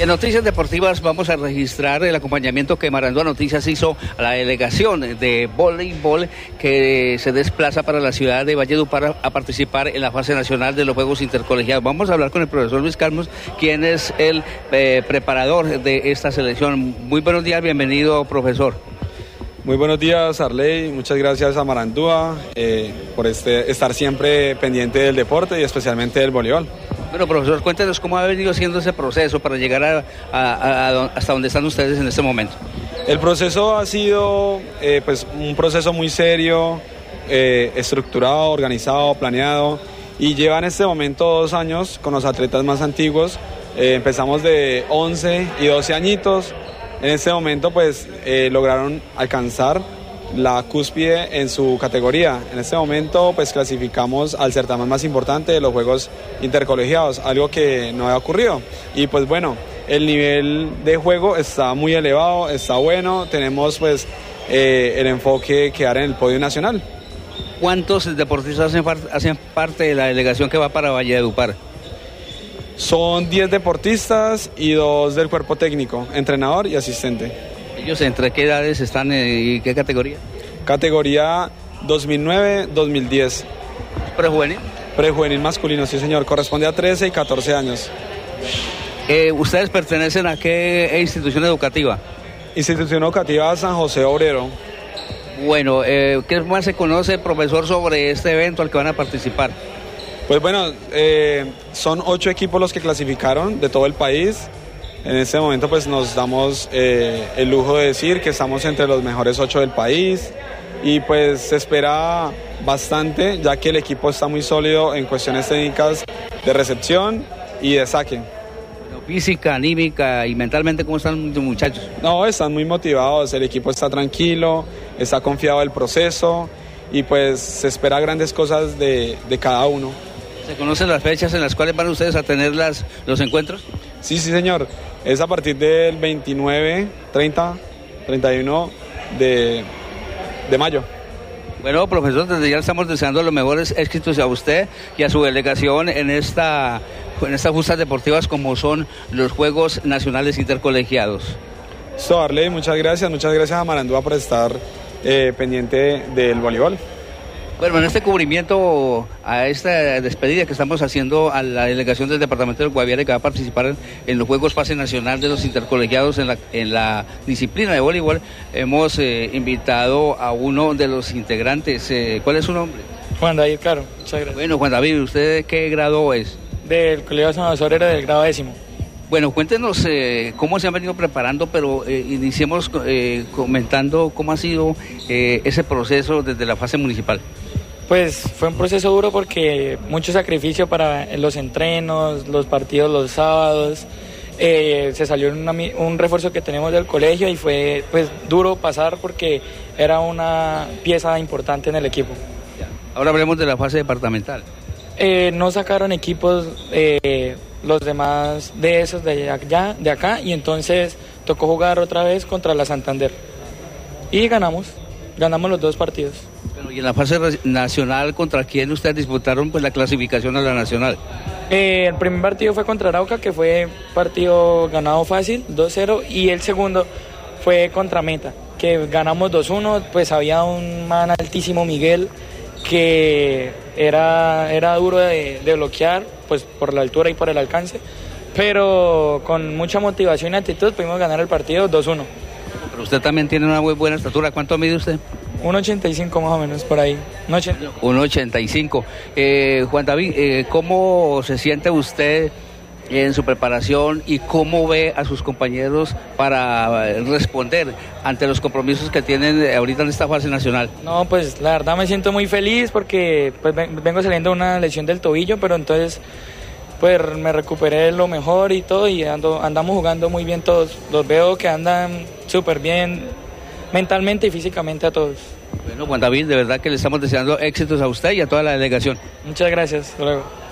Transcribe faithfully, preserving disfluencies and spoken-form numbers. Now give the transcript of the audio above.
En Noticias Deportivas vamos a registrar el acompañamiento que Marandúa Noticias hizo a la delegación de voleibol que se desplaza para la ciudad de Valledupar a participar en la fase nacional de los Juegos Intercolegiados. Vamos a hablar con el profesor Luis Carlos, quien es el eh, preparador de esta selección. Muy buenos días, bienvenido, profesor. Muy buenos días, Arley. Muchas gracias a Marandúa eh, por este, estar siempre pendiente del deporte y especialmente del voleibol. Bueno, profesor, cuéntenos cómo ha venido siendo ese proceso para llegar a, a, a, hasta donde están ustedes en este momento. El proceso ha sido eh, pues, un proceso muy serio, eh, estructurado, organizado, planeado, y lleva en este momento dos años con los atletas más antiguos. Eh, empezamos de once y doce añitos. En este momento pues eh, lograron alcanzar la cúspide en su categoría. En este momento pues clasificamos al certamen más importante de los Juegos Intercolegiados, algo que no había ocurrido. Y pues bueno, el nivel de juego está muy elevado, está bueno, tenemos pues eh, el enfoque que dar en el podio nacional. ¿Cuántos deportistas hacen, hacen parte de la delegación que va para Valledupar? Son diez deportistas y dos del cuerpo técnico, entrenador y asistente. ¿Ellos entre qué edades están y qué categoría? Categoría dos mil nueve dos mil diez. ¿Prejuvenil? Prejuvenil masculino, sí señor, corresponde a trece y catorce años. Eh, ¿Ustedes pertenecen a qué institución educativa? Institución Educativa San José Obrero. Bueno, eh, ¿qué más se conoce, profesor, sobre este evento al que van a participar? Pues bueno, eh, son ocho equipos los que clasificaron de todo el país. En este momento pues nos damos eh, el lujo de decir que estamos entre los mejores ocho del país y pues se espera bastante ya que el equipo está muy sólido en cuestiones técnicas de recepción y de saque. Física, anímica y mentalmente, ¿cómo están los muchachos? No, están muy motivados, el equipo está tranquilo, está confiado del proceso y pues se espera grandes cosas de, de cada uno. ¿Se conocen las fechas en las cuales van ustedes a tener las, los encuentros? Sí, sí señor, es a partir del veintinueve, treinta, treinta y uno de, de mayo. Bueno, profesor, desde ya estamos deseando los mejores éxitos a usted y a su delegación en esta en estas justas deportivas como son los Juegos Nacionales Intercolegiados. So, Arley, muchas gracias, muchas gracias a Marandúa por estar eh, pendiente del voleibol. Bueno, en este cubrimiento a esta despedida que estamos haciendo a la delegación del departamento del Guaviare que va a participar en, en los Juegos Fase Nacional de los Intercolegiados en la, en la disciplina de voleibol, hemos eh, invitado a uno de los integrantes. Eh, ¿Cuál es su nombre? Juan David, claro, muchas gracias. Bueno, Juan David, ¿usted de qué grado es? Del Colegio San José Obrero del grado décimo. Bueno, cuéntenos eh, cómo se han venido preparando, pero eh, iniciemos eh, comentando cómo ha sido eh, ese proceso desde la fase municipal. Pues fue un proceso duro porque mucho sacrificio para los entrenos, los partidos los sábados. Eh, se salió una, un refuerzo que tenemos del colegio y fue pues duro pasar porque era una pieza importante en el equipo. Ahora hablemos de la fase departamental. Eh, no sacaron equipos eh, los demás de esos de allá, de acá, y entonces tocó jugar otra vez contra la Santander. Y ganamos, ganamos los dos partidos. Bueno, y en la fase nacional, ¿contra quién ustedes disputaron pues la clasificación a la nacional? Eh, el primer partido fue contra Arauca, que fue partido ganado fácil, dos cero, y el segundo fue contra Meta, que ganamos dos uno, pues había un man altísimo, Miguel, que era, era duro de, de bloquear, pues por la altura y por el alcance, pero con mucha motivación y actitud pudimos ganar el partido dos uno. Pero usted también tiene una muy buena estatura. ¿Cuánto mide usted? uno ochenta y cinco más o menos, por ahí. uno ochenta y cinco. Eh, Juan David, eh, ¿cómo se siente usted en su preparación y cómo ve a sus compañeros para responder ante los compromisos que tienen ahorita en esta fase nacional? No, pues la verdad me siento muy feliz porque pues, vengo saliendo de una lesión del tobillo, pero entonces pues me recuperé lo mejor y todo y ando, andamos jugando muy bien todos. Los veo que andan súper bien mentalmente y físicamente a todos. Bueno, Juan David, de verdad que le estamos deseando éxitos a usted y a toda la delegación. Muchas gracias, hasta luego.